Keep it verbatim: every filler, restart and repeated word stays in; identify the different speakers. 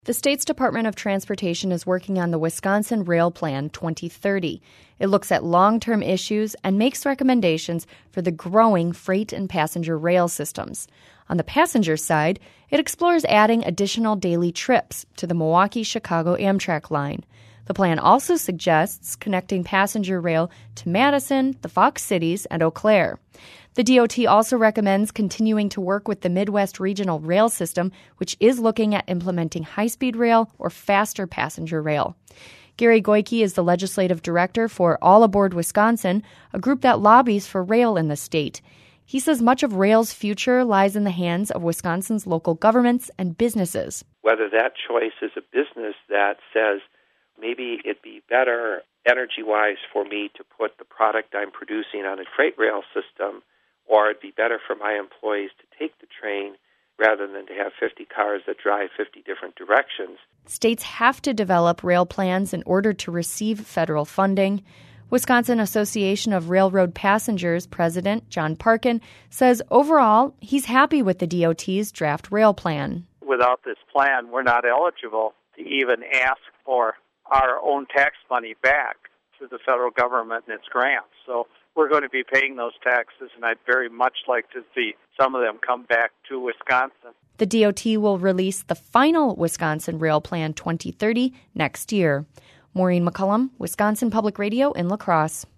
Speaker 1: The state's Department of Transportation is working on the Wisconsin Rail Plan twenty thirty. It looks at long-term issues and makes recommendations for the growing freight and passenger rail systems. On the passenger side, it explores adding additional daily trips to the Milwaukee-Chicago Amtrak line. The plan also suggests connecting passenger rail to Madison, the Fox Cities, and Eau Claire. The D O T also recommends continuing to work with the Midwest Regional Rail System, which is looking at implementing high-speed rail or faster passenger rail. Gary Goyke is the legislative director for All Aboard Wisconsin, a group that lobbies for rail in the state. He says much of rail's future lies in the hands of Wisconsin's local governments and businesses.
Speaker 2: Whether that choice is a business that says, maybe it'd be better energy-wise for me to put the product I'm producing on a freight rail system, or it'd be better for my employees to take the train rather than to have fifty cars that drive fifty different directions.
Speaker 1: States have to develop rail plans in order to receive federal funding. Wisconsin Association of Railroad Passengers President John Parkin says overall he's happy with the D O T's draft rail plan.
Speaker 3: Without this plan, we're not eligible to even ask for our own tax money back through the federal government and its grants. So we're going to be paying those taxes, and I'd very much like to see some of them come back to Wisconsin.
Speaker 1: The D O T will release the final Wisconsin Rail Plan twenty thirty next year. Maureen McCullum, Wisconsin Public Radio in La Crosse.